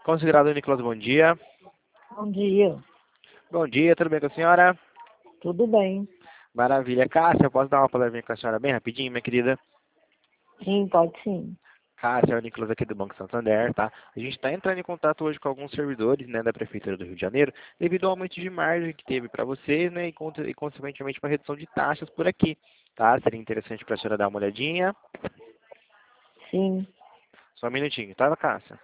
Considerado Nicolas, bom dia. Bom dia. Bom dia, tudo bem com a senhora? Tudo bem? Maravilha. Cássia, posso dar uma palavrinha com a senhora bem rapidinho, minha querida? Sim, pode sim. Cássia, é o Nicolas aqui do Banco Santander, tá? A gente está entrando em contato hoje com alguns servidores, né, da Prefeitura do Rio de Janeiro, devido ao aumento de margem que teve para vocês, né, e consequentemente para redução de taxas por aqui, tá? Seria interessante para a senhora dar uma olhadinha. Sim. Só um minutinho, tá, Cássia?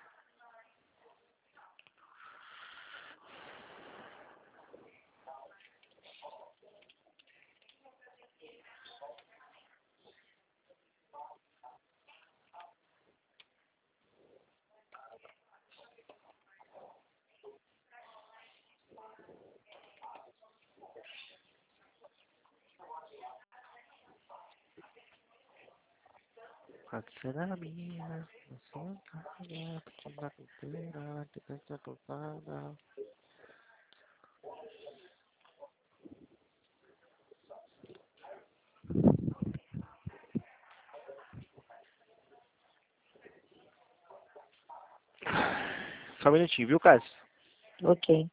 Quatro será minha, você tá comprar cultura, que tem que ser poupada. Só um minutinho, viu, Cássia? Ok.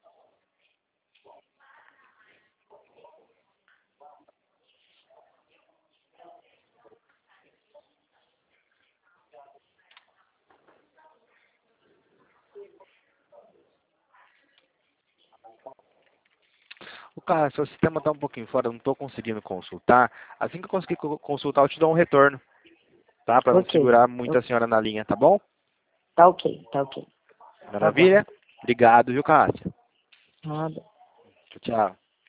O Cássio, o sistema está um pouquinho fora, eu não estou conseguindo consultar. Assim que eu conseguir consultar, eu te dou um retorno, tá? Para não Ok. segurar muito a senhora na linha, tá bom? Tá ok, tá ok. Tá bom. Maravilha? Obrigado, viu, Cássio? Nada. Tchau.